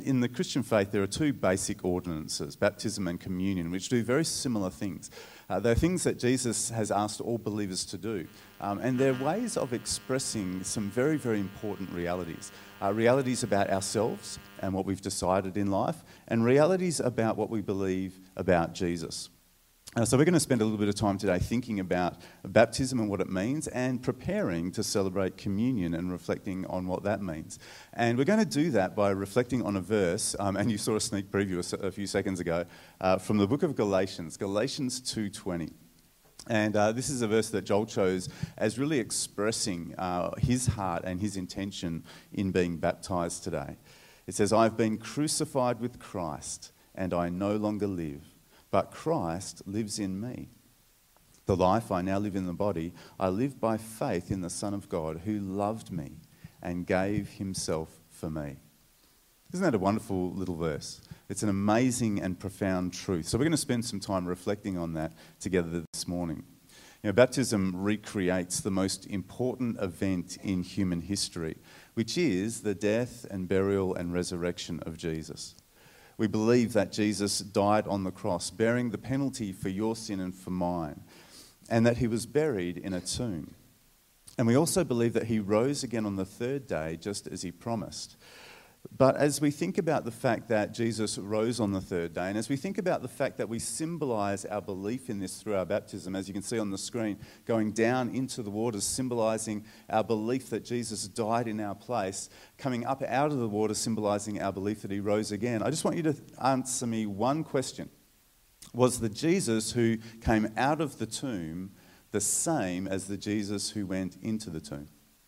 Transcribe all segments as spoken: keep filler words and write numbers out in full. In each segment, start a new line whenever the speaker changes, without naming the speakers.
in the Christian faith, there are two basic ordinances, baptism and communion, which do very similar things. Uh, they're things that Jesus has asked all believers to do. Um, and they're ways of expressing some very, very important realities. Uh, realities about ourselves and what we've decided in life, and realities about what we believe about Jesus. Uh, so we're going to spend a little bit of time today thinking about baptism and what it means, and preparing to celebrate communion and reflecting on what that means. And we're going to do that by reflecting on a verse, um, and you saw a sneak preview a, a few seconds ago, uh, from the book of Galatians, Galatians two twenty. And uh, this is a verse that Joel chose as really expressing uh, his heart and his intention in being baptised today. It says, "I have been crucified with Christ, and I no longer live, but Christ lives in me. The life I now live in the body, I live by faith in the Son of God who loved me and gave himself for me." Isn't that a wonderful little verse? It's an amazing and profound truth. So we're going to spend some time reflecting on that together this morning. You know, baptism recreates the most important event in human history, which is the death and burial and resurrection of Jesus. We believe that Jesus died on the cross, bearing the penalty for your sin and for mine, and that he was buried in a tomb. And we also believe that he rose again on the third day, just as he promised. But as we think about the fact that Jesus rose on the third day, and as we think about the fact that we symbolise our belief in this through our baptism, as you can see on the screen, going down into the waters, symbolising our belief that Jesus died in our place, coming up out of the water, symbolising our belief that he rose again, I just want you to answer me one question. Was the Jesus who came out of the tomb the same as the Jesus who went into the tomb?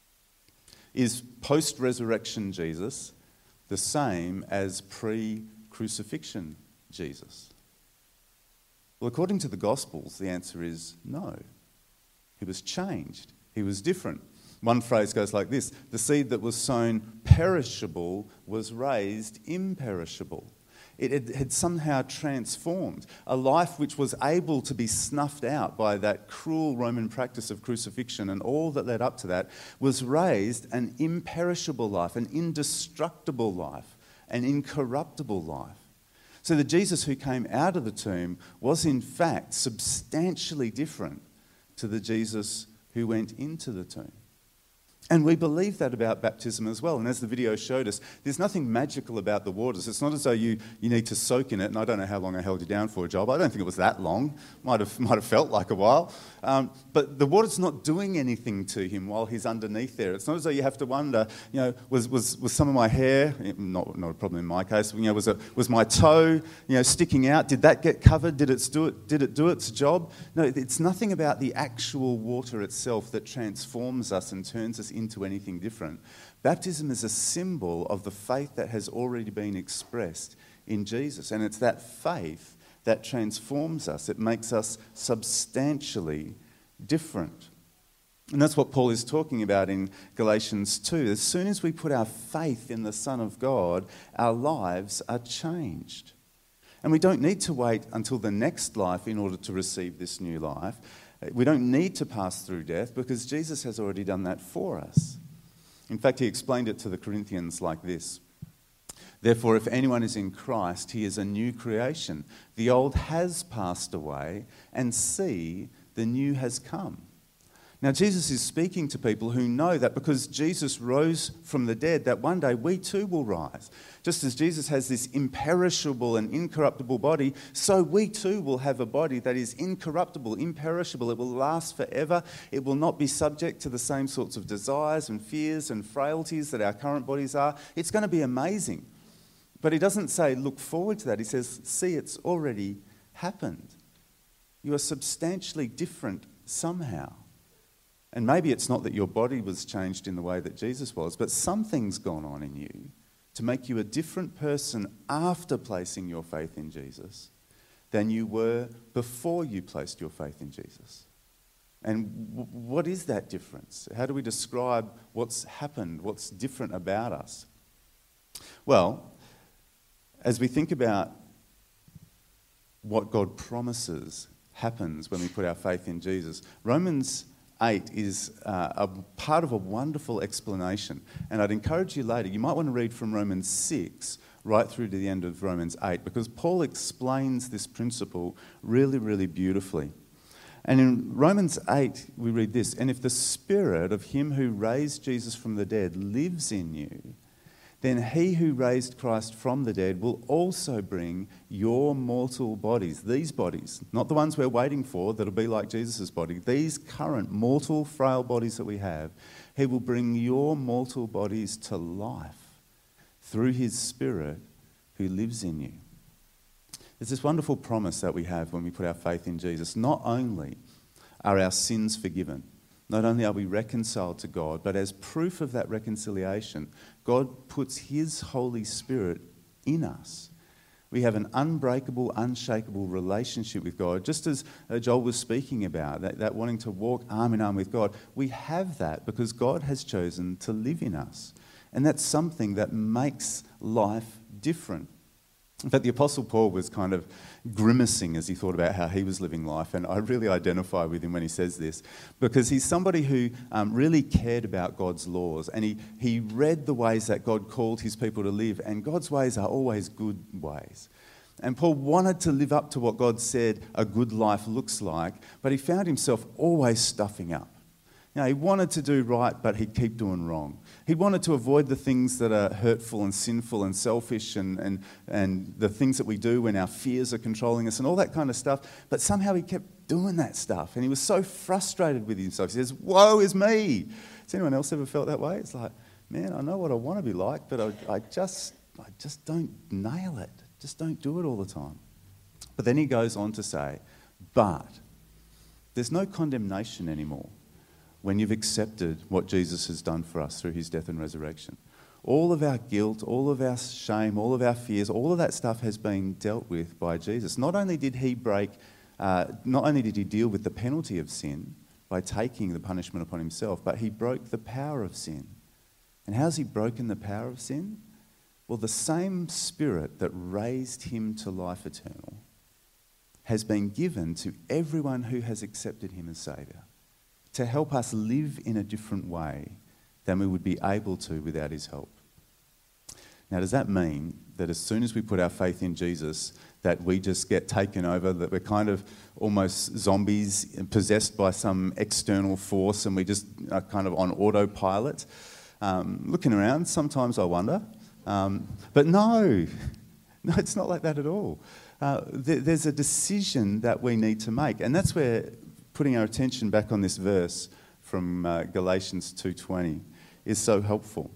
Is post-resurrection Jesus the same as pre-crucifixion Jesus? Well, according to the Gospels, the answer is no. He was changed. He was different. One phrase goes like this: the seed that was sown perishable was raised imperishable. It had somehow transformed. A life which was able to be snuffed out by that cruel Roman practice of crucifixion and all that led up to that was raised an imperishable life, an indestructible life, an incorruptible life. So the Jesus who came out of the tomb was in fact substantially different to the Jesus who went into the tomb. And we believe that about baptism as well. And as the video showed us, there's nothing magical about the waters. It's not as though you, you need to soak in it. And I don't know how long I held you down for, Joel, but I don't think it was that long. Might have, might have felt like a while. Um, but the water's not doing anything to him while he's underneath there. It's not as though you have to wonder, you know, was was, was some of my hair, not, not a problem in my case, you know, was, it, was my toe, you know, sticking out? Did that get covered? Did it do it, did it do its job? No, it's nothing about the actual water itself that transforms us and turns us into anything different. Baptism is a symbol of the faith that has already been expressed in Jesus, and it's that faith that transforms us. It makes us substantially different. And that's what Paul is talking about in Galatians two. As soon as we put our faith in the Son of God, our lives are changed. And we don't need to wait until the next life in order to receive this new life. We don't need to pass through death because Jesus has already done that for us. In fact, he explained it to the Corinthians like this: "Therefore, if anyone is in Christ, he is a new creation. The old has passed away, and see, the new has come." Now, Jesus is speaking to people who know that because Jesus rose from the dead, that one day we too will rise. Just as Jesus has this imperishable and incorruptible body, so we too will have a body that is incorruptible, imperishable. It will last forever. It will not be subject to the same sorts of desires and fears and frailties that our current bodies are. It's going to be amazing. But he doesn't say, look forward to that. He says, see, it's already happened. You are substantially different somehow. And maybe it's not that your body was changed in the way that Jesus was, but something's gone on in you to make you a different person after placing your faith in Jesus than you were before you placed your faith in Jesus. And w- what is that difference? How do we describe what's happened, what's different about us? Well, as we think about what God promises happens when we put our faith in Jesus, Romans eight is uh, a part of a wonderful explanation. And I'd encourage you later, you might want to read from Romans six, right through to the end of Romans eight, because Paul explains this principle really, really beautifully. And in Romans eight, we read this, "And if the Spirit of him who raised Jesus from the dead lives in you, then he who raised Christ from the dead will also bring your mortal bodies," these bodies, not the ones we're waiting for that'll be like Jesus' body, these current mortal, frail bodies that we have, he will bring your mortal bodies to life through his Spirit who lives in you. There's this wonderful promise that we have when we put our faith in Jesus. Not only are our sins forgiven, not only are we reconciled to God, but as proof of that reconciliation, God puts his Holy Spirit in us. We have an unbreakable, unshakable relationship with God. Just as Joel was speaking about, that, that wanting to walk arm in arm with God, we have that because God has chosen to live in us. And that's something that makes life different. In fact, the Apostle Paul was kind of grimacing as he thought about how he was living life, and I really identify with him when he says this, because he's somebody who um, really cared about God's laws, and he, he read the ways that God called his people to live, and God's ways are always good ways. And Paul wanted to live up to what God said a good life looks like, but he found himself always stuffing up. You know, he wanted to do right, but he'd keep doing wrong. He wanted to avoid the things that are hurtful and sinful and selfish and, and, and the things that we do when our fears are controlling us and all that kind of stuff. But somehow he kept doing that stuff. And he was so frustrated with himself. He says, "Woe is me." Has anyone else ever felt that way? It's like, man, I know what I want to be like, but I, I, just, I just don't nail it. Just don't do it all the time. But then he goes on to say, but there's no condemnation anymore when you've accepted what Jesus has done for us through his death and resurrection. All of our guilt, all of our shame, all of our fears, all of that stuff has been dealt with by Jesus. Not only did he break, uh, not only did he deal with the penalty of sin by taking the punishment upon himself, but he broke the power of sin. And how's he broken the power of sin? Well, the same Spirit that raised him to life eternal has been given to everyone who has accepted him as Saviour, to help us live in a different way than we would be able to without his help. Now, does that mean that as soon as we put our faith in Jesus, that we just get taken over, that we're kind of almost zombies possessed by some external force and we just are kind of on autopilot? Um, looking around, sometimes I wonder. Um, but no, no, it's not like that at all. Uh, th- there's a decision that we need to make, and that's where putting our attention back on this verse from uh, Galatians two twenty is so helpful.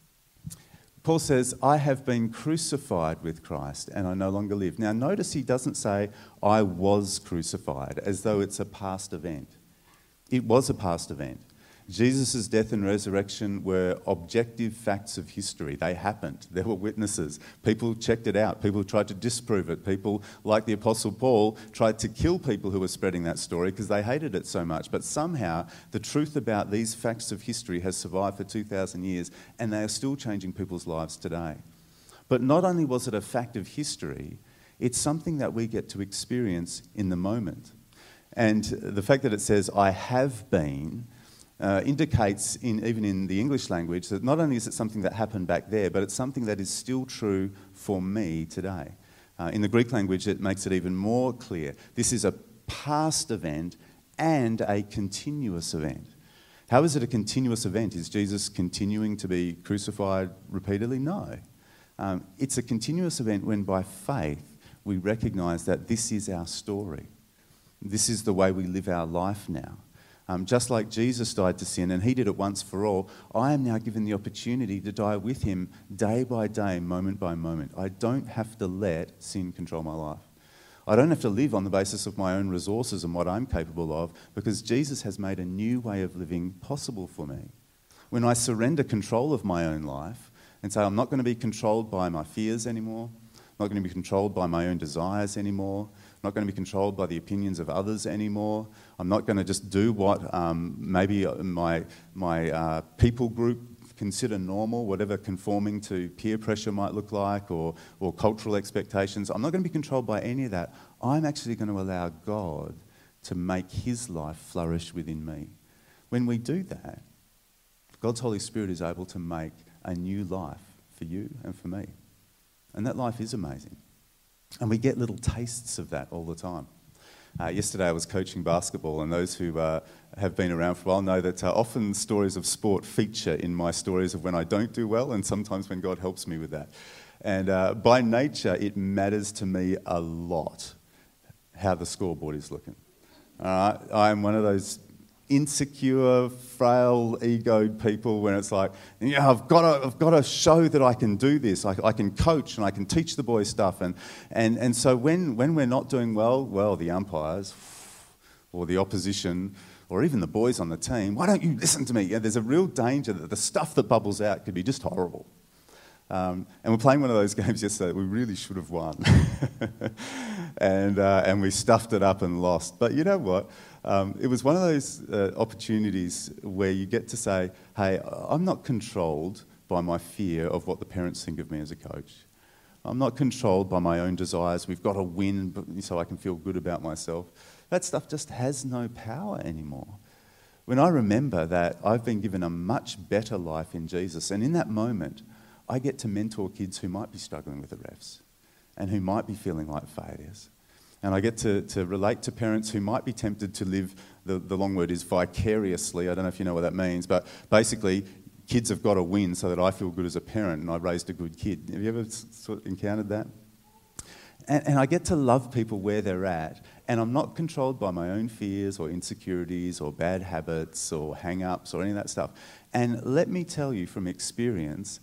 Paul says, "I have been crucified with Christ and I no longer live." Now notice he doesn't say, "I was crucified," as though it's a past event. It was a past event. Jesus' death and resurrection were objective facts of history. They happened. There were witnesses. People checked it out. People tried to disprove it. People, like the Apostle Paul, tried to kill people who were spreading that story because they hated it so much. But somehow, the truth about these facts of history has survived for two thousand years, and they are still changing people's lives today. But not only was it a fact of history, it's something that we get to experience in the moment. And the fact that it says, "I have been," Uh, indicates, in, even in the English language, that not only is it something that happened back there, but it's something that is still true for me today. Uh, in the Greek language, it makes it even more clear. This is a past event and a continuous event. How is it a continuous event? Is Jesus continuing to be crucified repeatedly? No. Um, it's a continuous event when by faith we recognise that this is our story. This is the way we live our life now. Um, just like Jesus died to sin, and he did it once for all, I am now given the opportunity to die with him day by day, moment by moment. I don't have to let sin control my life. I don't have to live on the basis of my own resources and what I'm capable of, because Jesus has made a new way of living possible for me. When I surrender control of my own life and say, I'm not going to be controlled by my fears anymore, I'm not going to be controlled by my own desires anymore, I'm not going to be controlled by the opinions of others anymore. I'm not going to just do what um, maybe my, my uh, people group consider normal, whatever conforming to peer pressure might look like, or, or cultural expectations. I'm not going to be controlled by any of that. I'm actually going to allow God to make his life flourish within me. When we do that, God's Holy Spirit is able to make a new life for you and for me. And that life is amazing. And we get little tastes of that all the time. Uh, yesterday I was coaching basketball, and those who uh, have been around for a while know that uh, often stories of sport feature in my stories of when I don't do well, and sometimes when God helps me with that. And uh, by nature, it matters to me a lot how the scoreboard is looking. Uh, I'm one of those insecure, frail, egoed people when it's like, yeah, I've got to, I've got to show that I can do this. I, I can coach and I can teach the boys stuff. And, and, and so when, when we're not doing well, well, the umpires or the opposition or even the boys on the team, why don't you listen to me? Yeah, there's a real danger that the stuff that bubbles out could be just horrible. Um, and we're playing one of those games yesterday that we really should have won. and, uh, and we stuffed it up and lost. But you know what? Um, it was one of those uh, opportunities where you get to say, hey, I'm not controlled by my fear of what the parents think of me as a coach. I'm not controlled by my own desires. We've got to win so I can feel good about myself. That stuff just has no power anymore. When I remember that I've been given a much better life in Jesus, and in that moment, I get to mentor kids who might be struggling with the refs and who might be feeling like failures. And I get to, to relate to parents who might be tempted to live, the, the long word is vicariously. I don't know if you know what that means, but basically, kids have got to win so that I feel good as a parent and I raised a good kid. Have you ever sort of encountered that? And, and I get to love people where they're at, and I'm not controlled by my own fears or insecurities or bad habits or hang-ups or any of that stuff. And let me tell you from experience,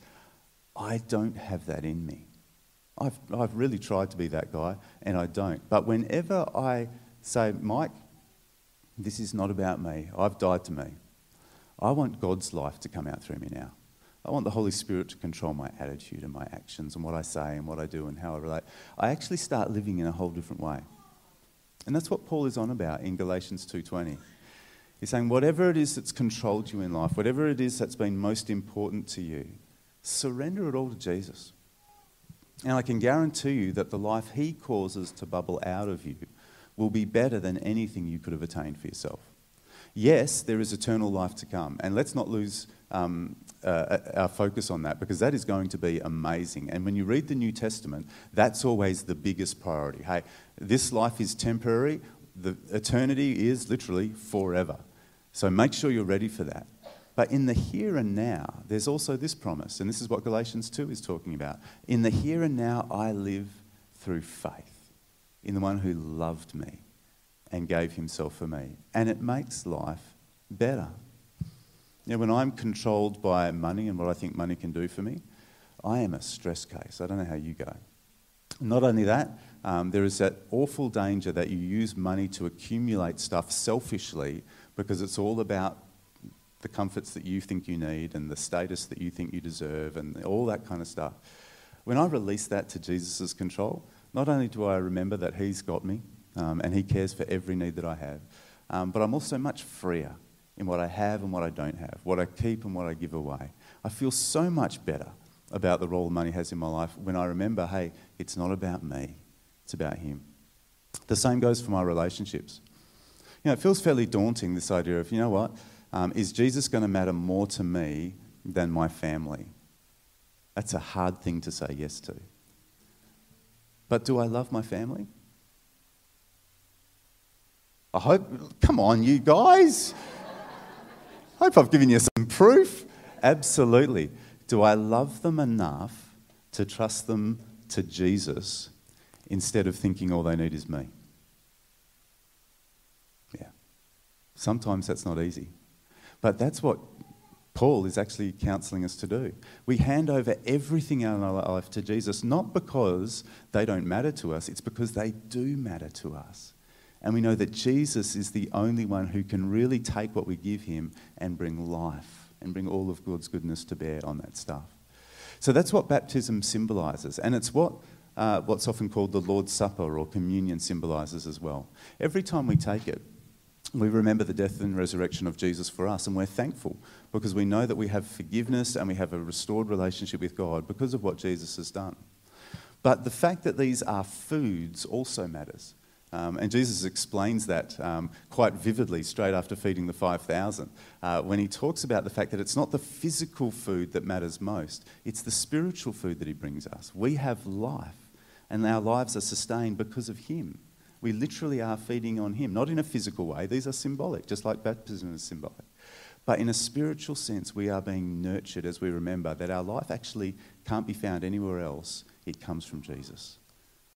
I don't have that in me. I've, I've really tried to be that guy, and I don't. But whenever I say, Mike, this is not about me, I've died to me, I want God's life to come out through me now. I want the Holy Spirit to control my attitude and my actions and what I say and what I do and how I relate. I actually start living in a whole different way. And that's what Paul is on about in Galatians two twenty. He's saying whatever it is that's controlled you in life, whatever it is that's been most important to you, surrender it all to Jesus. And I can guarantee you that the life he causes to bubble out of you will be better than anything you could have attained for yourself. Yes, there is eternal life to come. And let's not lose um, uh, our focus on that, because that is going to be amazing. And when you read the New Testament, that's always the biggest priority. Hey, this life is temporary. The eternity is literally forever. So make sure you're ready for that. But in the here and now, there's also this promise, and this is what Galatians two is talking about. In the here and now, I live through faith in the one who loved me and gave himself for me. And it makes life better. You know, when I'm controlled by money and what I think money can do for me, I am a stress case. I don't know how you go. Not only that, um, there is that awful danger that you use money to accumulate stuff selfishly because it's all about the comforts that you think you need and the status that you think you deserve and all that kind of stuff. When I release that to Jesus' control, not only do I remember that he's got me um, and he cares for every need that I have, um, but I'm also much freer in what I have and what I don't have, what I keep and what I give away. I feel so much better about the role money has in my life when I remember, hey, it's not about me, it's about him. The same goes for my relationships. You know, it feels fairly daunting, this idea of, you know what, Um, is Jesus going to matter more to me than my family? That's a hard thing to say yes to. But do I love my family? I hope, come on you guys. I hope I've given you some proof. Absolutely. Do I love them enough to trust them to Jesus instead of thinking all they need is me? Yeah. Sometimes that's not easy. But that's what Paul is actually counselling us to do. We hand over everything in our life to Jesus, not because they don't matter to us, it's because they do matter to us. And we know that Jesus is the only one who can really take what we give him and bring life and bring all of God's goodness to bear on that stuff. So that's what baptism symbolises, and it's what uh, what's often called the Lord's Supper or communion symbolises as well. Every time we take it, we remember the death and resurrection of Jesus for us, and we're thankful because we know that we have forgiveness and we have a restored relationship with God because of what Jesus has done. But the fact that these are foods also matters. Um, and Jesus explains that um, quite vividly straight after feeding the five thousand, uh, when he talks about the fact that it's not the physical food that matters most, it's the spiritual food that he brings us. We have life, and our lives are sustained because of him. We literally are feeding on him, not in a physical way. These are symbolic, just like baptism is symbolic. But in a spiritual sense, we are being nurtured as we remember that our life actually can't be found anywhere else. It comes from Jesus.